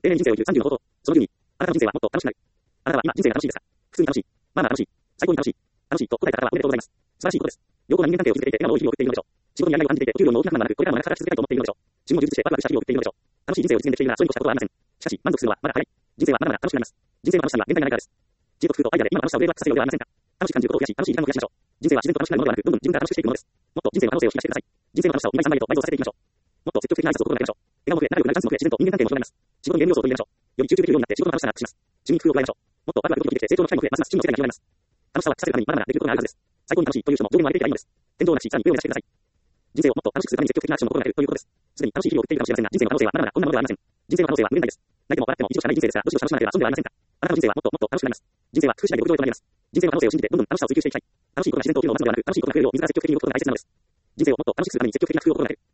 永遠に人生を生きる30の方法。その10に、あなたの人生はもっと楽しくなる。あなたは今人生が楽しいですか？普通に楽しい。まあまあ楽しい。最高に楽しい。楽しいと答えた方はおめでとうございます。素晴らしいことです。良好な人間関係を築いていて、今の多い日々を送っているのでしょう。仕事にやりがいを感じていて、お給料も大きな不満もなく、これからも長く働き続けたいと思っているのでしょう。自分を充実してワクワクした日々を送っているのでしょう。楽しい人生を実現できているなら、それに越したことはありません。しかし、満足するのはまだ早い。人生はまだまだ楽しくなります。人生の楽しさには限界がないからです。知恵と工夫とアイデアで今の楽しさをグレードアップさせようではありませんか。楽しく感じることを増やし、楽しい時間を増やしましょう。人生は自然と楽しくなるものではなく、どんどん自分から楽しくしていくものです。もっと人生の可能性を引き出してください。人生の楽しさを2倍3倍と倍増させていきましょう。もっと積極的な挨拶を心がけましょう。笑顔も増え、仲良くなるチャンスも増え、自然と人間関係も広がります。仕事に原料を取り入れましょう。より集中できるようになって仕事の楽しさがアップします。自分に工夫を加えましょう。もっとワクワクドキドキできて成長の機会も増え、ますます真の世界が広がります。楽しさはさせるためにまだまだできることがあるはずです。最高に楽しいという人も上限を上げていけばいいのです。天井なし、さらに上を目指してください。人生をもっと楽しくするために積極的なアクションを心がけるということです。すでに楽しい日々を送っているかもしれませんが、人生の可能性はまだまだこんなものではありません。人生の可能性は無限大です。泣いても笑っても一度しかない人生ですが、どしどし楽しまなければ損ではありませんか。あなたの人生はもっともっと楽しくなります。人生は工夫しないで極上へとなります。人生の可能性を信じてどんどん楽しさを追求していきたい。楽しいことが自然と起きるのを待つのではなく、楽しいことが増えるよう自ら積極的に動くことが大切なのです。人生をもっと楽しくするために積極的な工夫を心がける。